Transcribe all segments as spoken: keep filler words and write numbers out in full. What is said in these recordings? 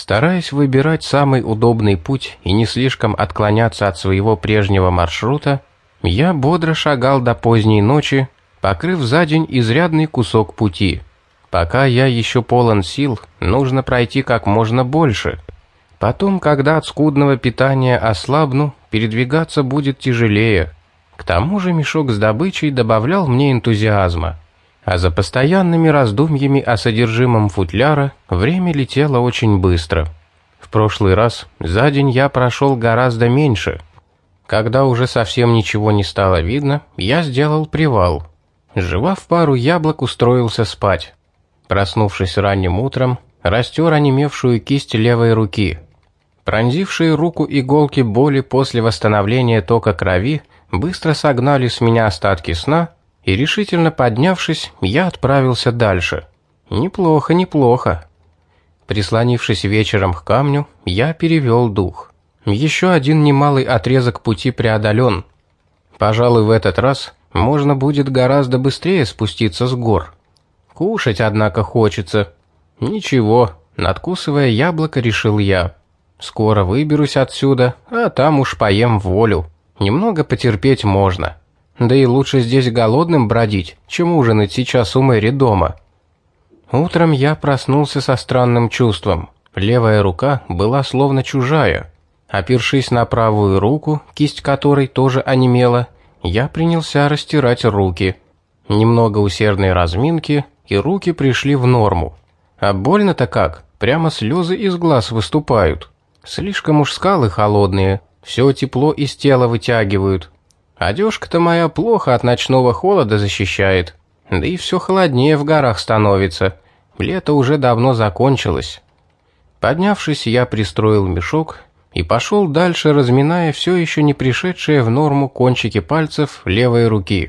Стараясь выбирать самый удобный путь и не слишком отклоняться от своего прежнего маршрута, я бодро шагал до поздней ночи, покрыв за день изрядный кусок пути. Пока я еще полон сил, нужно пройти как можно больше. Потом, когда от скудного питания ослабну, передвигаться будет тяжелее. К тому же мешок с добычей добавлял мне энтузиазма. А за постоянными раздумьями о содержимом футляра время летело очень быстро. В прошлый раз за день я прошел гораздо меньше. Когда уже совсем ничего не стало видно, я сделал привал. Жевав пару яблок, устроился спать. Проснувшись ранним утром, растер онемевшую кисть левой руки. Пронзившие руку иголки боли после восстановления тока крови быстро согнали с меня остатки сна, и, решительно поднявшись, я отправился дальше. Неплохо, неплохо. Прислонившись вечером к камню, я перевел дух. Еще один немалый отрезок пути преодолен. Пожалуй, в этот раз можно будет гораздо быстрее спуститься с гор. Кушать, однако, хочется. Ничего, надкусывая яблоко, решил я. Скоро выберусь отсюда, а там уж поем в волю. Немного потерпеть можно. Да и лучше здесь голодным бродить, чем ужинать сейчас у Мэри дома. Утром я проснулся со странным чувством. Левая рука была словно чужая. Опершись на правую руку, кисть которой тоже онемела, я принялся растирать руки. Немного усердной разминки, и руки пришли в норму. А больно-то как, прямо слезы из глаз выступают. Слишком уж скалы холодные, все тепло из тела вытягивают. Одежка-то моя плохо от ночного холода защищает, да и все холоднее в горах становится. Лето уже давно закончилось. Поднявшись, я пристроил мешок и пошел дальше, разминая все еще не пришедшие в норму кончики пальцев левой руки.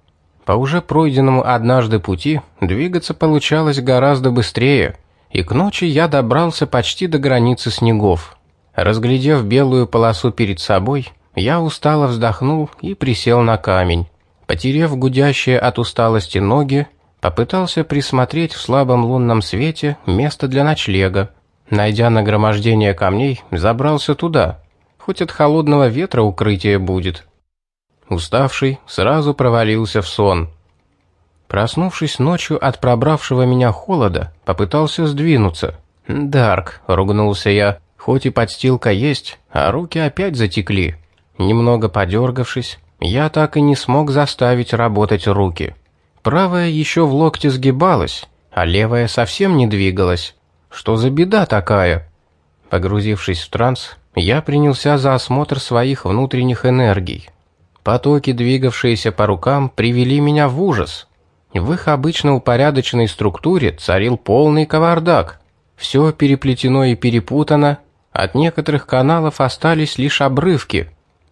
По уже пройденному однажды пути двигаться получалось гораздо быстрее, и к ночи я добрался почти до границы снегов. Разглядев белую полосу перед собой, я устало вздохнул и присел на камень. Потеряв гудящие от усталости ноги, попытался присмотреть в слабом лунном свете место для ночлега. Найдя нагромождение камней, забрался туда. Хоть от холодного ветра укрытие будет. Уставший, сразу провалился в сон. Проснувшись ночью от пробравшего меня холода, попытался сдвинуться. «Дарк», — ругнулся я, — «хоть и подстилка есть, а руки опять затекли». Немного подергавшись, я так и не смог заставить работать руки. Правая еще в локте сгибалась, а левая совсем не двигалась. Что за беда такая? Погрузившись в транс, я принялся за осмотр своих внутренних энергий. Потоки, двигавшиеся по рукам, привели меня в ужас. В их обычно упорядоченной структуре царил полный кавардак. Все переплетено и перепутано, от некоторых каналов остались лишь обрывки.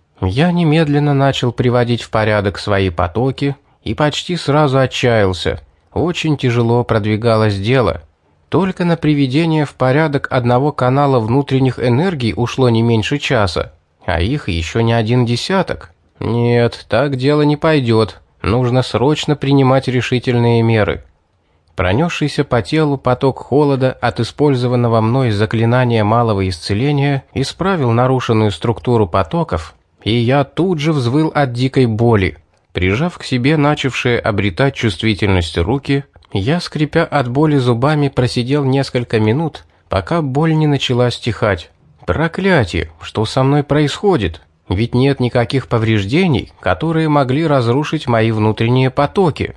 Я немедленно начал приводить в порядок свои потоки и почти сразу отчаялся. Очень тяжело продвигалось дело. Только на приведение в порядок одного канала внутренних энергий ушло не меньше часа, а их еще не один десяток. Нет, так дело не пойдет. Нужно срочно принимать решительные меры. Пронесшийся по телу поток холода от использованного мной заклинания малого исцеления исправил нарушенную структуру потоков, и я тут же взвыл от дикой боли. Прижав к себе начавшие обретать чувствительность руки, я, скрипя от боли зубами, просидел несколько минут, пока боль не начала стихать. Проклятие, что со мной происходит? Ведь нет никаких повреждений, которые могли разрушить мои внутренние потоки.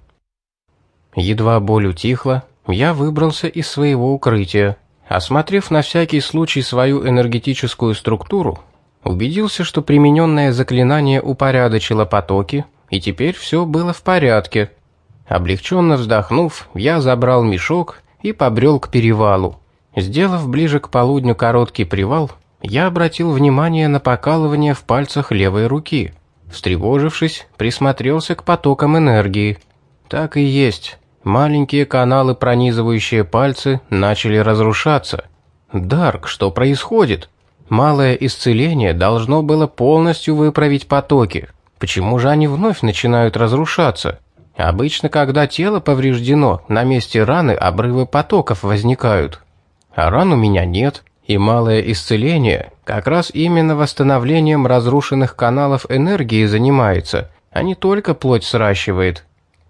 Едва боль утихла, я выбрался из своего укрытия. Осмотрев на всякий случай свою энергетическую структуру, убедился, что примененное заклинание упорядочило потоки, и теперь все было в порядке. Облегченно вздохнув, я забрал мешок и побрел к перевалу. Сделав ближе к полудню короткий привал, я обратил внимание на покалывание в пальцах левой руки. Встревожившись, присмотрелся к потокам энергии. Так и есть. Маленькие каналы, пронизывающие пальцы, начали разрушаться. «Дарк, что происходит?» Малое исцеление должно было полностью выправить потоки. Почему же они вновь начинают разрушаться? Обычно, когда тело повреждено, на месте раны обрывы потоков возникают. А ран у меня нет. И малое исцеление как раз именно восстановлением разрушенных каналов энергии занимается, а не только плоть сращивает.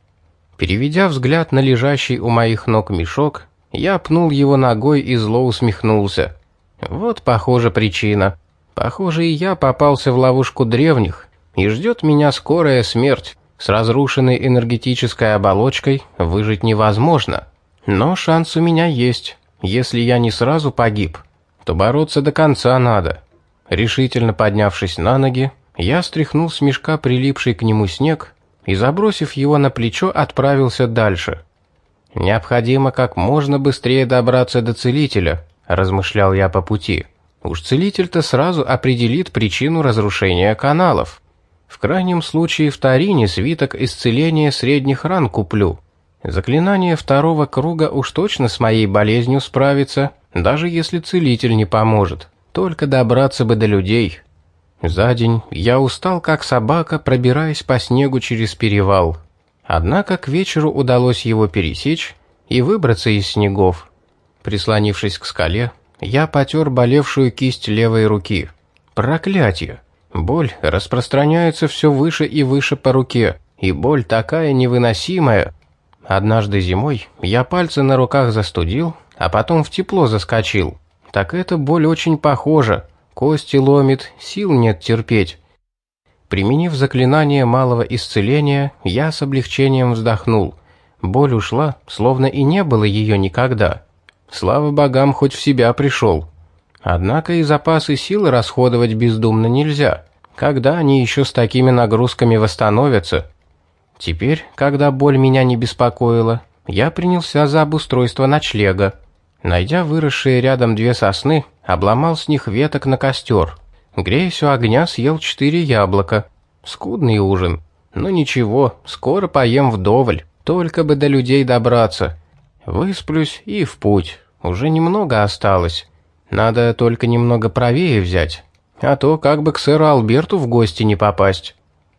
Переведя взгляд на лежащий у моих ног мешок, я пнул его ногой и зло усмехнулся. Вот, похоже, причина. Похоже, и я попался в ловушку древних, и ждет меня скорая смерть. С разрушенной энергетической оболочкой выжить невозможно. Но шанс у меня есть. Если я не сразу погиб, то бороться до конца надо. Решительно поднявшись на ноги, я стряхнул с мешка прилипший к нему снег и, забросив его на плечо, отправился дальше. «Необходимо как можно быстрее добраться до целителя», – размышлял я по пути. «Уж целитель-то сразу определит причину разрушения каналов. В крайнем случае в Тарине свиток исцеления средних ран куплю. Заклинание второго круга уж точно с моей болезнью справится, даже если целитель не поможет. Только добраться бы до людей». За день я устал как собака, пробираясь по снегу через перевал. Однако к вечеру удалось его пересечь и выбраться из снегов. Прислонившись к скале, я потер болевшую кисть левой руки. Проклятие! Боль распространяется все выше и выше по руке, и боль такая невыносимая. Однажды зимой я пальцы на руках застудил, а потом в тепло заскочил. Так эта боль очень похожа. Кости ломит, сил нет терпеть. Применив заклинание малого исцеления, я с облегчением вздохнул. Боль ушла, словно и не было ее никогда. Слава богам, хоть в себя пришел. Однако и запасы сил расходовать бездумно нельзя. Когда они еще с такими нагрузками восстановятся? Теперь, когда боль меня не беспокоила, я принялся за обустройство ночлега. Найдя выросшие рядом две сосны, обломал с них веток на костер. Греясь у огня, съел четыре яблока. Скудный ужин. Но ничего, скоро поем вдоволь, только бы до людей добраться. Высплюсь и в путь. Уже немного осталось. Надо только немного правее взять, а то как бы к сэру Альберту в гости не попасть.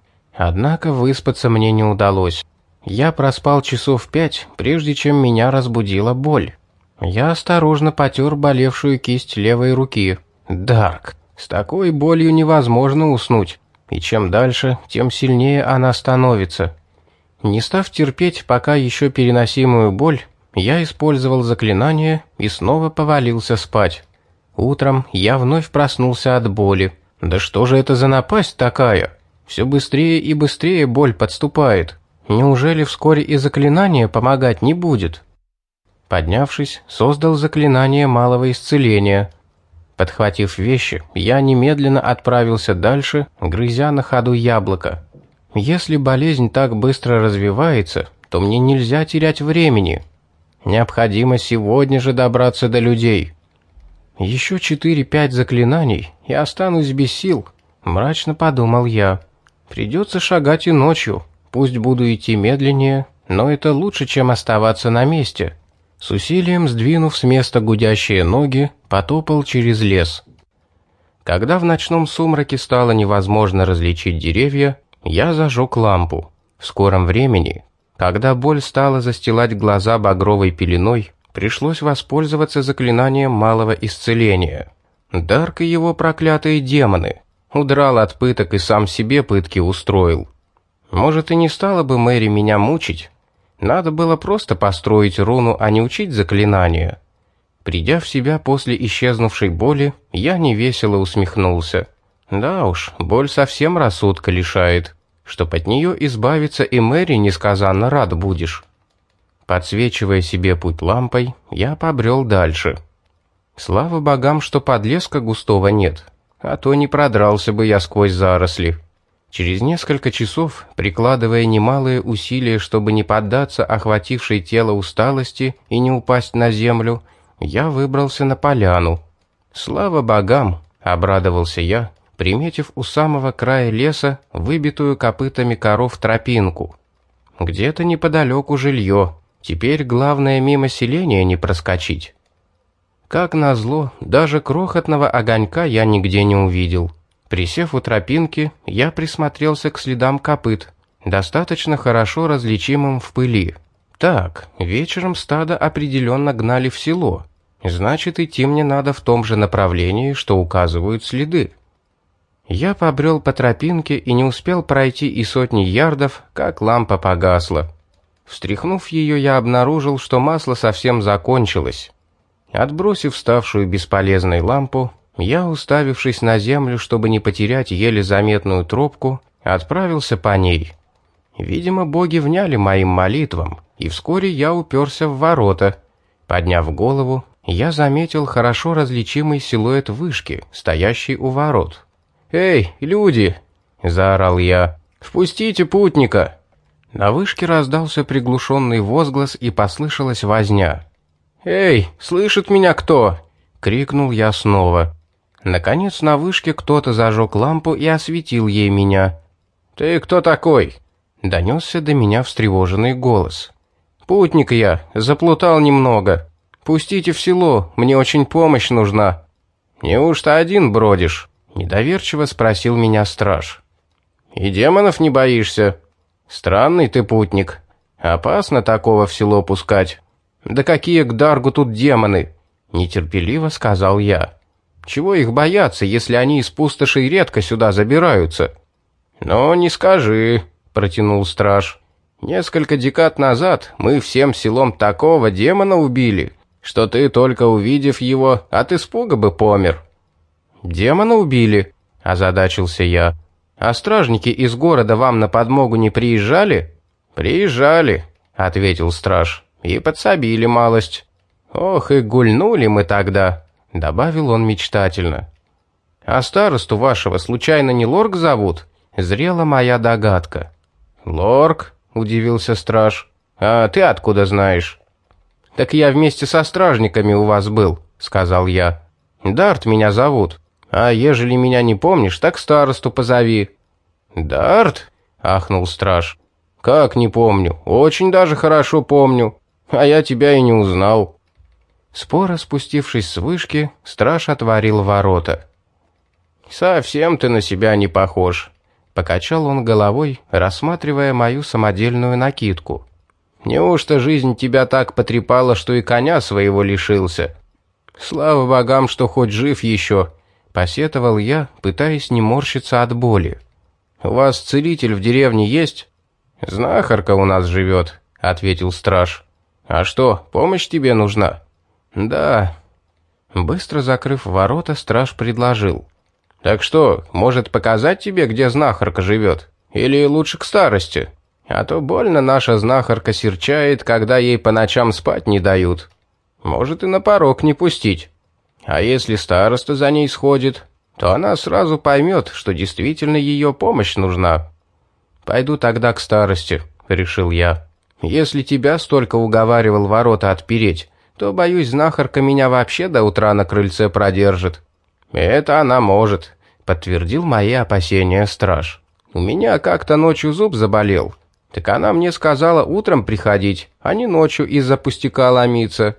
Однако выспаться мне не удалось. Я проспал часов пять, прежде чем меня разбудила боль. Я осторожно потер болевшую кисть левой руки. Дарк. С такой болью невозможно уснуть, и чем дальше, тем сильнее она становится. Не став терпеть пока еще переносимую боль, я использовал заклинание и снова повалился спать. Утром я вновь проснулся от боли. Да что же это за напасть такая? Все быстрее и быстрее боль подступает. Неужели вскоре и заклинание помогать не будет? Поднявшись, создал заклинание малого исцеления. Подхватив вещи, я немедленно отправился дальше, грызя на ходу яблоко. Если болезнь так быстро развивается, то мне нельзя терять времени. Необходимо сегодня же добраться до людей. Еще четыре-пять заклинаний, и останусь без сил, мрачно подумал я. Придется шагать и ночью, пусть буду идти медленнее, но это лучше, чем оставаться на месте. С усилием сдвинув с места гудящие ноги, потопал через лес. Когда в ночном сумраке стало невозможно различить деревья, я зажег лампу. В скором времени, когда боль стала застилать глаза багровой пеленой, пришлось воспользоваться заклинанием малого исцеления. Дарк и его проклятые демоны. Удрал от пыток и сам себе пытки устроил. Может, и не стало бы Мэри меня мучить. Надо было просто построить руну, а не учить заклинания. Придя в себя после исчезнувшей боли, я невесело усмехнулся. Да уж, боль совсем рассудка лишает. Чтоб от нее избавиться, и Мэри несказанно рад будешь. Подсвечивая себе путь лампой, я побрел дальше. Слава богам, что подлеска густого нет, а то не продрался бы я сквозь заросли. Через несколько часов, прикладывая немалые усилия, чтобы не поддаться охватившей тело усталости и не упасть на землю, я выбрался на поляну. «Слава богам!» — обрадовался я, приметив у самого края леса выбитую копытами коров тропинку. Где-то неподалеку жилье, теперь главное мимо селения не проскочить. Как назло, даже крохотного огонька я нигде не увидел. Присев у тропинки, я присмотрелся к следам копыт, достаточно хорошо различимым в пыли. Так, вечером стадо определенно гнали в село. Значит, идти мне надо в том же направлении, что указывают следы. Я побрел по тропинке и не успел пройти и сотни ярдов, как лампа погасла. Встряхнув ее, я обнаружил, что масло совсем закончилось. Отбросив ставшую бесполезной лампу, я, уставившись на землю, чтобы не потерять еле заметную тропку, отправился по ней. Видимо, боги вняли моим молитвам, и вскоре я уперся в ворота. Подняв голову, я заметил хорошо различимый силуэт вышки, стоящий у ворот. «Эй, люди!» — заорал я. «Впустите путника!» На вышке раздался приглушенный возглас и послышалась возня. «Эй, слышит меня кто?» — крикнул я снова. Наконец на вышке кто-то зажег лампу и осветил ей меня. «Ты кто такой?» — донесся до меня встревоженный голос. «Путник я, заплутал немного. Пустите в село, мне очень помощь нужна». «Неужто один бродишь?» — недоверчиво спросил меня страж. «И демонов не боишься? Странный ты путник. Опасно такого в село пускать». «Да какие к Даргу тут демоны?» — нетерпеливо сказал я. «Чего их бояться, если они из пустошей редко сюда забираются?» «Ну, не скажи», — протянул страж. «Несколько декад назад мы всем селом такого демона убили, что ты, только увидев его, от испуга бы помер». «Демона убили?» — озадачился я. «А стражники из города вам на подмогу не приезжали?» «Приезжали», — ответил страж. «И подсобили малость. Ох, и гульнули мы тогда», — добавил он мечтательно. «А старосту вашего случайно не Лорк зовут?» — зрела моя догадка. «Лорк?» — удивился страж. «А ты откуда знаешь?» «Так я вместе со стражниками у вас был», — сказал я. «Дарт меня зовут. А ежели меня не помнишь, так старосту позови». «Дарт?» — ахнул страж. «Как не помню? Очень даже хорошо помню. А я тебя и не узнал». Споро спустившись с вышки, страж отворил ворота. «Совсем ты на себя не похож», — покачал он головой, рассматривая мою самодельную накидку. «Неужто жизнь тебя так потрепала, что и коня своего лишился?» «Слава богам, что хоть жив еще», — посетовал я, пытаясь не морщиться от боли. «У вас целитель в деревне есть?» «Знахарка у нас живет», — ответил страж. «А что, помощь тебе нужна?» «Да». Быстро закрыв ворота, страж предложил. «Так что, может показать тебе, где знахарка живет? Или лучше к старости? А то больно наша знахарка серчает, когда ей по ночам спать не дают. Может и на порог не пустить. А если староста за ней сходит, то она сразу поймет, что действительно ее помощь нужна». «Пойду тогда к старости», — решил я. «Если тебя столько уговаривал ворота отпереть, то, боюсь, знахарка меня вообще до утра на крыльце продержит». «Это она может», — подтвердил мои опасения страж. «У меня как-то ночью зуб заболел. Так она мне сказала утром приходить, а не ночью из-за пустяка ломиться».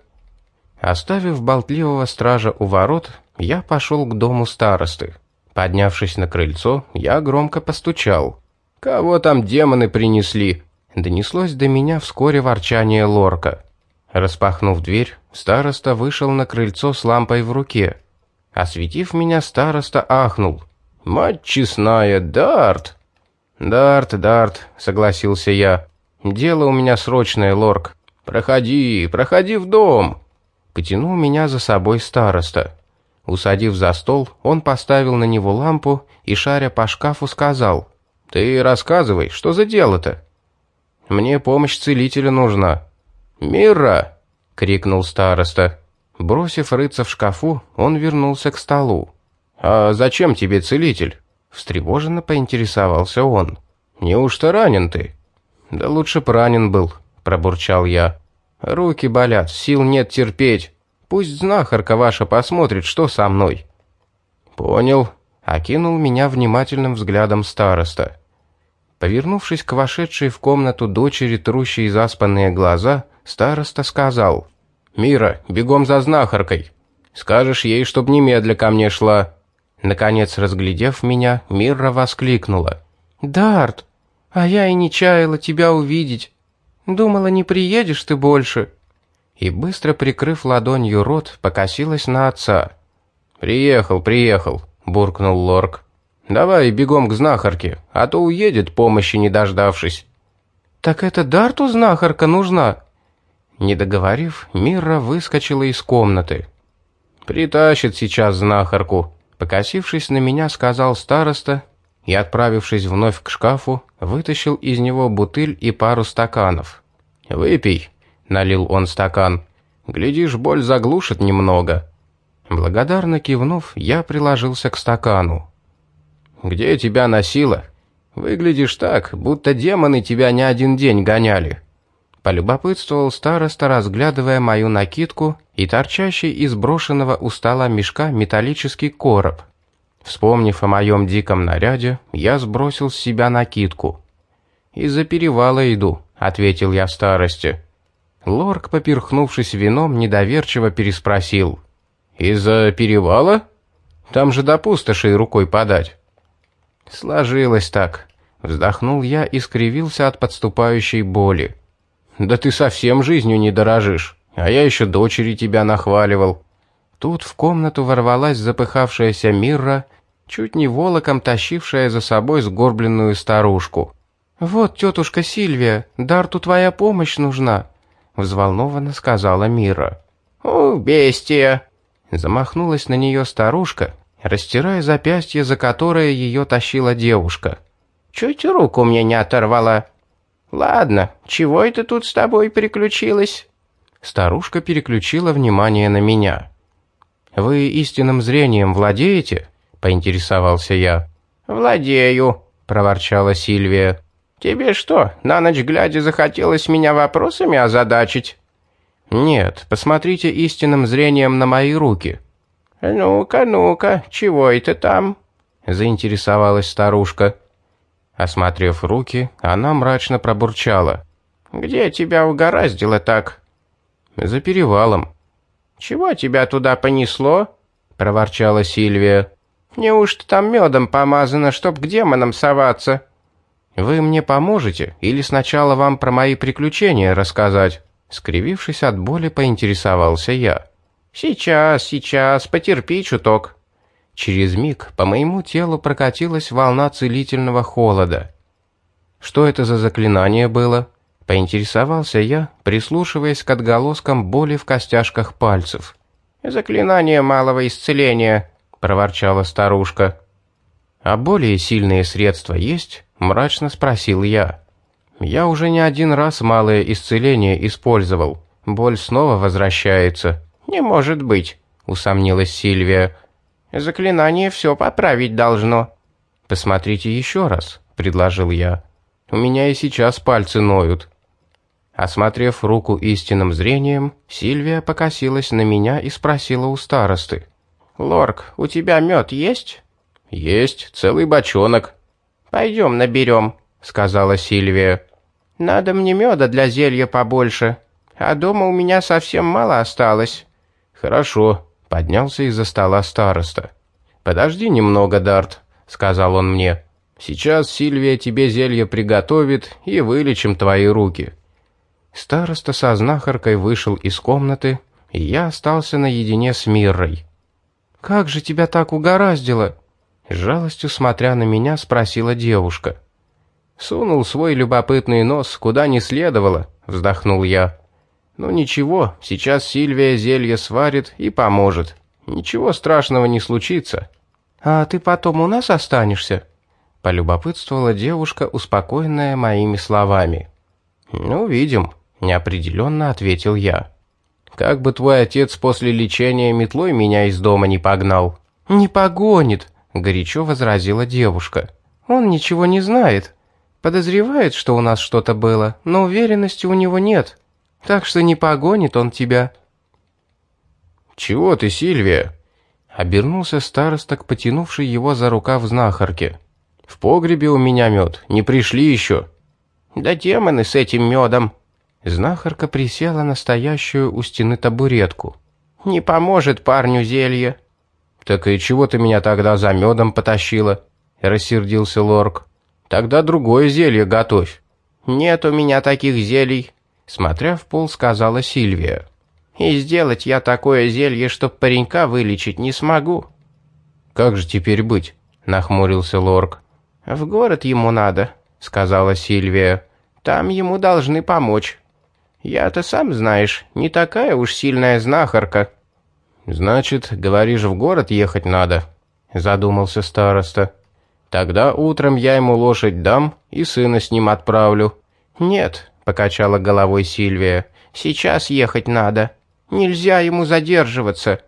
Оставив болтливого стража у ворот, я пошел к дому старосты. Поднявшись на крыльцо, я громко постучал. «Кого там демоны принесли?» Донеслось до меня вскоре ворчание Лорка. Распахнув дверь, староста вышел на крыльцо с лампой в руке. Осветив меня, староста ахнул. «Мать честная, Дарт!» «Дарт, Дарт», — согласился я. «Дело у меня срочное, Лорк. Проходи, проходи в дом». Потянул меня за собой староста. Усадив за стол, он поставил на него лампу и, шаря по шкафу, сказал: «Ты рассказывай, что за дело-то?» «Мне помощь целителя нужна». «Мира!» — крикнул староста. Бросив рыться в шкафу, он вернулся к столу. «А зачем тебе целитель?» — встревоженно поинтересовался он. «Неужто ранен ты?» «Да лучше б ранен был», — пробурчал я. «Руки болят, сил нет терпеть. Пусть знахарка ваша посмотрит, что со мной». «Понял», — окинул меня внимательным взглядом староста. Повернувшись к вошедшей в комнату дочери, трущей заспанные глаза, староста сказал: «Мира, бегом за знахаркой. Скажешь ей, чтоб немедля ко мне шла». Наконец, разглядев меня, Мирра воскликнула: «Дарт, а я и не чаяла тебя увидеть. Думала, не приедешь ты больше». и, быстро прикрыв ладонью рот, покосилась на отца. «Приехал, приехал», — буркнул Лорк. «Давай бегом к знахарке, а то уедет, помощи не дождавшись». «Так это Дарту знахарка нужна?» Не договорив, Мирра выскочила из комнаты. «Притащит сейчас знахарку», — покосившись на меня, сказал староста, и, отправившись вновь к шкафу, вытащил из него бутыль и пару стаканов. «Выпей», — налил он стакан. «Глядишь, боль заглушит немного». Благодарно кивнув, я приложился к стакану. «Где тебя носило? Выглядишь так, будто демоны тебя не один день гоняли». Полюбопытствовал староста, разглядывая мою накидку и торчащий из брошенного у стола мешка металлический короб. Вспомнив о моем диком наряде, я сбросил с себя накидку. «Из-за перевала иду», — ответил я старости. Лорк, поперхнувшись вином, недоверчиво переспросил. «Из-за перевала? Там же до пустоши рукой подать». «Сложилось так», — вздохнул я и скривился от подступающей боли. «Да ты совсем жизнью не дорожишь, а я еще дочери тебя нахваливал». Тут в комнату ворвалась запыхавшаяся Мирра, чуть не волоком тащившая за собой сгорбленную старушку. «Вот, тетушка Сильвия, Дарту твоя помощь нужна», — взволнованно сказала Мирра. «О, бестия!» — замахнулась на нее старушка, растирая запястье, за которое ее тащила девушка. «Чуть руку мне не оторвала. Ладно, чего это тут с тобой приключилось?» Старушка переключила внимание на меня. «Вы истинным зрением владеете?» — поинтересовался я. «Владею», — проворчала Сильвия. «Тебе что, на ночь глядя захотелось меня вопросами озадачить?» «Нет, посмотрите истинным зрением на мои руки». «Ну-ка, ну-ка, чего это там?» — заинтересовалась старушка. Осмотрев руки, она мрачно пробурчала. «Где тебя угораздило так?» «За перевалом». «Чего тебя туда понесло?» — проворчала Сильвия. «Неужто там медом помазано, чтоб к демонам соваться?» «Вы мне поможете, или сначала вам про мои приключения рассказать?» Скривившись от боли, поинтересовался я. «Сейчас, сейчас, потерпи чуток». Через миг по моему телу прокатилась волна целительного холода. «Что это за заклинание было?» — поинтересовался я, прислушиваясь к отголоскам боли в костяшках пальцев. «Заклинание малого исцеления», — проворчала старушка. «А более сильные средства есть?» — мрачно спросил я. «Я уже не один раз малое исцеление использовал. Боль снова возвращается». «Не может быть», — усомнилась Сильвия. «Заклинание все поправить должно». «Посмотрите еще раз», — предложил я. «У меня и сейчас пальцы ноют». Осмотрев руку истинным зрением, Сильвия покосилась на меня и спросила у старосты. «Лорк, у тебя мед есть?» «Есть, целый бочонок». «Пойдем наберем», — сказала Сильвия. «Надо мне меда для зелья побольше, а дома у меня совсем мало осталось». «Хорошо», — поднялся из-за стола староста. «Подожди немного, Дарт», — сказал он мне. «Сейчас Сильвия тебе зелье приготовит, и вылечим твои руки». Староста со знахаркой вышел из комнаты, и я остался наедине с Миррой. «Как же тебя так угораздило?» — с жалостью смотря на меня, спросила девушка. «Сунул свой любопытный нос куда не следовало», — вздохнул я. «Ну ничего, сейчас Сильвия зелье сварит и поможет. Ничего страшного не случится». «А ты потом у нас останешься?» — полюбопытствовала девушка, успокоенная моими словами. «Ну, видим», — неопределенно ответил я. «Как бы твой отец после лечения метлой меня из дома не погнал». «Не погонит», — горячо возразила девушка. «Он ничего не знает. Подозревает, что у нас что-то было, но уверенности у него нет. Так что не погонит он тебя». «Чего ты, Сильвия?» — обернулся староста к потянувшей его за рукав знахарке. «В погребе у меня мед, не пришли еще». «Да демоны с этим медом!» Знахарка присела на стоящую у стены табуретку. «Не поможет парню зелье». «Так и чего ты меня тогда за медом потащила?» — рассердился Лорк. «Тогда другое зелье готовь». «Нет у меня таких зелий», — смотря в пол, сказала Сильвия. И сделать я такое зелье, чтоб паренька вылечить, не смогу». «Как же теперь быть?» — нахмурился Лорк. «В город ему надо», — сказала Сильвия. «Там ему должны помочь. Я-то, сам знаешь, не такая уж сильная знахарка». «Значит, говоришь, в город ехать надо?» — задумался староста. «Тогда утром я ему лошадь дам и сына с ним отправлю». «Нет», — покачала головой Сильвия, — «сейчас ехать надо. Нельзя ему задерживаться.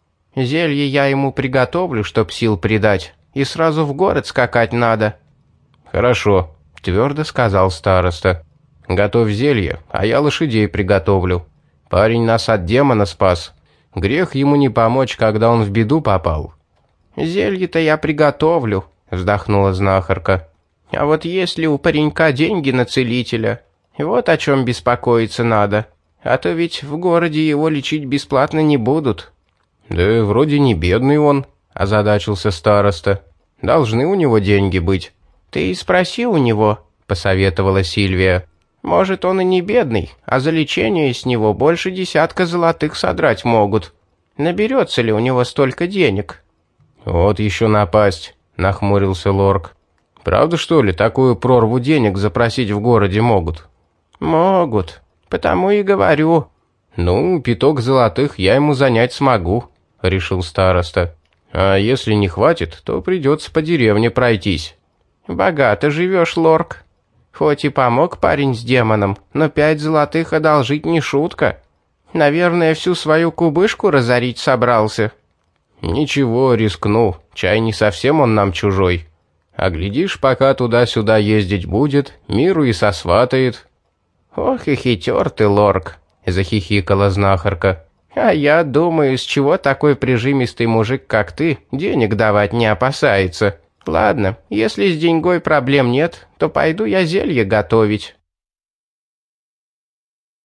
Зелье я ему приготовлю, чтоб сил придать, и сразу в город скакать надо». «Хорошо», — твердо сказал староста. «Готовь зелье, а я лошадей приготовлю. Парень нас от демона спас. Грех ему не помочь, когда он в беду попал». «Зелье-то я приготовлю», — вздохнула знахарка. «А вот если у паренька деньги на целителя, вот о чем беспокоиться надо. А то ведь в городе его лечить бесплатно не будут». «Да вроде не бедный он», — озадачился староста. «Должны у него деньги быть». «Ты и спроси у него», — посоветовала Сильвия. «Может, он и не бедный, а за лечение с него больше десятка золотых содрать могут. Наберется ли у него столько денег?» «Вот еще напасть», — нахмурился Лорк. «Правда, что ли, такую прорву денег запросить в городе могут?» «Могут, потому и говорю». «Ну, пяток золотых я ему занять смогу», — решил староста. «А если не хватит, то придется по деревне пройтись». «Богато живешь, Лорк. Хоть и помог парень с демоном, но пять золотых одолжить не шутка. Наверное, всю свою кубышку разорить собрался». «Ничего, рискну, чай не совсем он нам чужой. А глядишь, пока туда-сюда ездить будет, миру и сосватает». «Ох и хитер ты, Лорк», — захихикала знахарка. «А я думаю, с чего такой прижимистый мужик, как ты, денег давать не опасается. Ладно, если с деньгой проблем нет, то пойду я зелье готовить».